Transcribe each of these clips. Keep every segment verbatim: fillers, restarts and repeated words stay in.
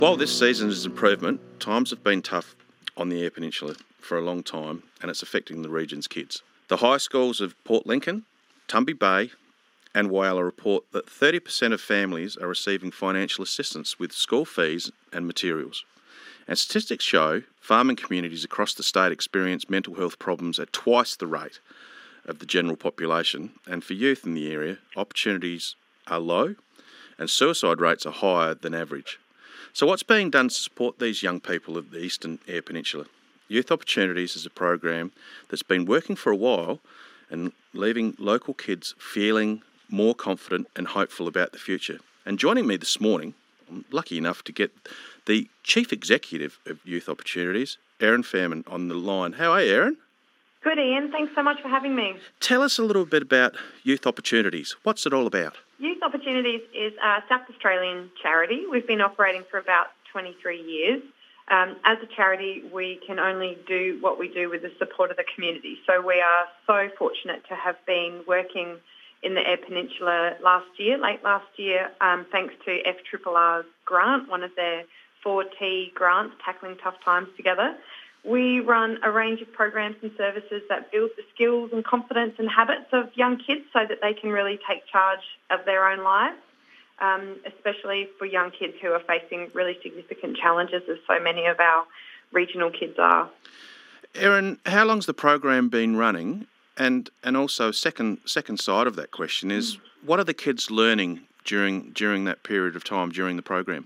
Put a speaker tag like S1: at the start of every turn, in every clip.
S1: While this season is an improvement, times have been tough on the Eyre Peninsula for a long time, and it's affecting the region's kids. The high schools of Port Lincoln, Tumby Bay and Whyalla report that thirty percent of families are receiving financial assistance with school fees and materials. And statistics show farming communities across the state experience mental health problems at twice the rate of the general population, and for youth in the area, opportunities are low and suicide rates are higher than average. So what's being done to support these young people of the Eastern Eyre Peninsula? Youth Opportunities is a program that's been working for a while and leaving local kids feeling more confident and hopeful about the future. And joining me this morning, I'm lucky enough to get the Chief Executive of Youth Opportunities, Erin Fairman, on the line. How are you, Erin?
S2: Good, Ian. Thanks so much for having me.
S1: Tell us a little bit about Youth Opportunities. What's it all about?
S2: Youth Opportunities is a South Australian charity. We've been operating for about twenty-three years. Um, as a charity, we can only do what we do with the support of the community. So we are so fortunate to have been working in the Eyre Peninsula last year, late last year, um, thanks to F R R R's grant, one of their four T grants, Tackling Tough Times Together. We run a range of programs and services that build the skills and confidence and habits of young kids so that they can really take charge of their own lives, um, especially for young kids who are facing really significant challenges, as so many of our regional kids are.
S1: Erin, how long's the program been running? And and also, second second side of that question is, mm. what are the kids learning during during that period of time, during the program?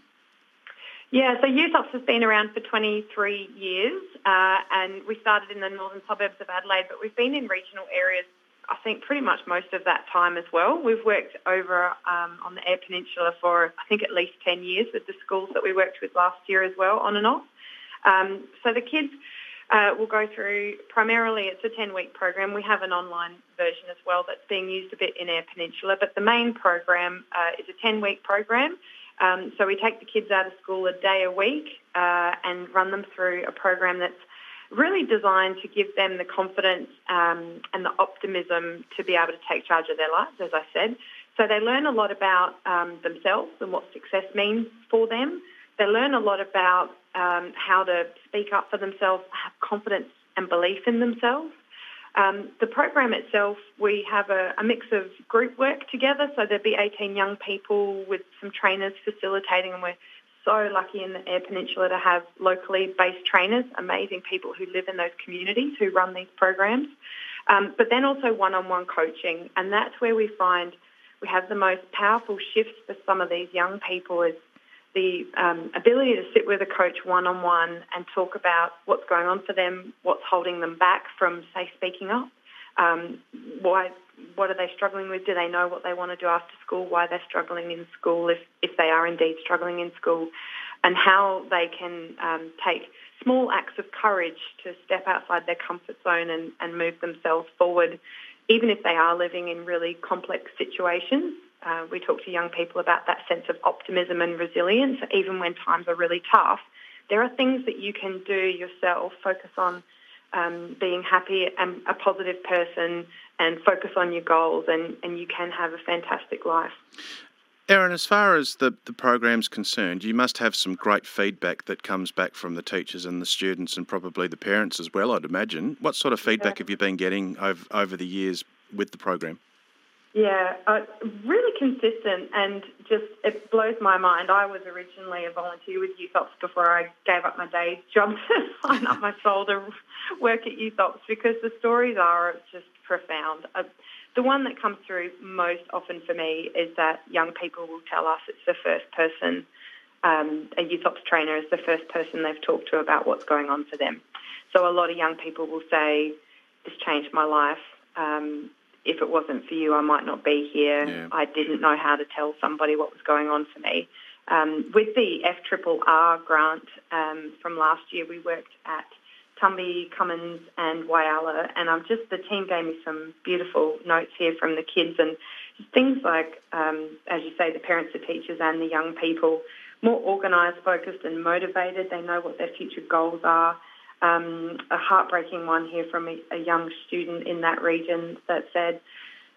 S2: Yeah, so Youth Ops has been around for twenty-three years, uh, and we started in the northern suburbs of Adelaide, but we've been in regional areas, I think, pretty much most of that time as well. We've worked over um, on the Eyre Peninsula for, I think, at least ten years with the schools that we worked with last year as well, on and off. Um, so the kids uh, will go through, primarily it's a ten-week program. We have an online version as well that's being used a bit in Eyre Peninsula, but the main program uh, is a ten-week program. Um, so we take the kids out of school a day a week uh, and run them through a program that's really designed to give them the confidence um, and the optimism to be able to take charge of their lives, as I said. So they learn a lot about um, themselves and what success means for them. They learn a lot about um, how to speak up for themselves, have confidence and belief in themselves. Um, the program itself, we have a, a mix of group work together, so there'll be eighteen young people with some trainers facilitating, and we're so lucky in the Eyre Peninsula to have locally based trainers, amazing people who live in those communities who run these programs, um, but then also one-on-one coaching, and that's where we find we have the most powerful shifts for some of these young people is the um, ability to sit with a coach one-on-one and talk about what's going on for them, what's holding them back from, say, speaking up, um, why, what are they struggling with, do they know what they want to do after school, why they're struggling in school, if, if they are indeed struggling in school, and how they can um, take small acts of courage to step outside their comfort zone and, and move themselves forward, even if they are living in really complex situations. Uh, we talk to young people about that sense of optimism and resilience. Even when times are really tough, there are things that you can do yourself, focus on um, being happy and a positive person and focus on your goals, and, and you can have a fantastic life.
S1: Erin, as far as the, the program's concerned, you must have some great feedback that comes back from the teachers and the students and probably the parents as well, I'd imagine. What sort of feedback yeah. have you been getting over, over the years with the program?
S2: Yeah, uh, really consistent, and just it blows my mind. I was originally a volunteer with Youth Ops before I gave up my day job to sign up my soul to work at Youth Ops, because the stories are just profound. Uh, the one that comes through most often for me is that young people will tell us it's the first person, um, a Youth Ops trainer is the first person they've talked to about what's going on for them. So a lot of young people will say, this changed my life. Um, If it wasn't for you, I might not be here.
S1: Yeah.
S2: I didn't know how to tell somebody what was going on for me. Um, with the F R R R grant um, from last year, we worked at Tumby, Cummins and Whyalla, and I'm just the team gave me some beautiful notes here from the kids, and things like, um, as you say, the parents, the teachers and the young people, more organised, focused and motivated. They know what their future goals are. Um, a heartbreaking one here from a, a young student in that region that said,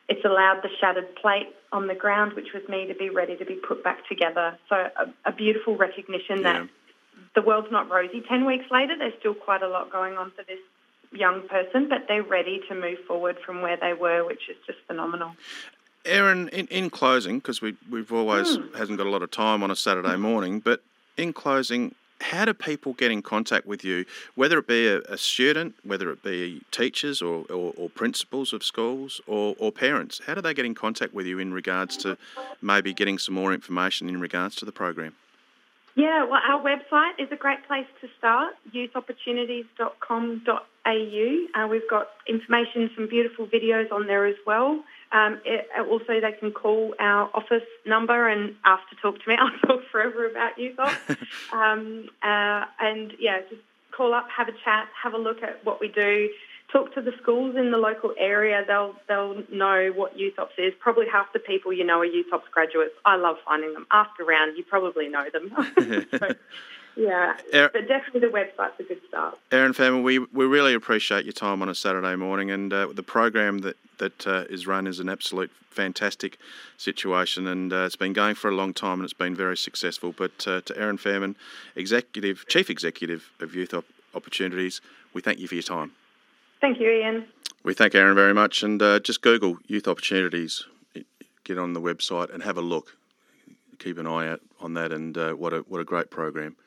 S2: it's allowed the shattered plate on the ground, which was me, to be ready to be put back together. So a, a beautiful recognition
S1: Yeah.
S2: that the world's not rosy. Ten weeks later, there's still quite a lot going on for this young person, but they're ready to move forward from where they were, which is just phenomenal.
S1: Erin, in, in closing, because we, we've always
S2: Mm.
S1: hasn't got a lot of time on a Saturday morning, but in closing, how do people get in contact with you, whether it be a, a student, whether it be teachers or, or, or principals of schools or, or parents? How do they get in contact with you in regards to maybe getting some more information in regards to the program?
S2: Yeah, well, our website is a great place to start, youth opportunities dot com dot a u. Uh, we've got information, some beautiful videos on there as well. Um, it, also, they can call our office number and ask to talk to me. I'll talk forever about Youth Ops. um, uh, and, yeah, just call up, have a chat, have a look at what we do. Talk to the schools in the local area. They'll they'll know what Youth Ops is. Probably half the people you know are Youth Ops graduates. I love finding them. Ask around. You probably know them. So, yeah,
S1: Er-
S2: but definitely the website's a good start.
S1: Erin Fairman, we, we really appreciate your time on a Saturday morning, and uh, the program that, that uh, is run is an absolute fantastic situation, and uh, it's been going for a long time and it's been very successful. But uh, to Erin Fairman, Executive, Chief Executive of Youth Op- Opportunities, we thank you for your time.
S2: Thank you, Ian.
S1: We thank Erin very much, and uh, just Google Youth Opportunities, get on the website and have a look. Keep an eye out on that, and uh, what a what a great program.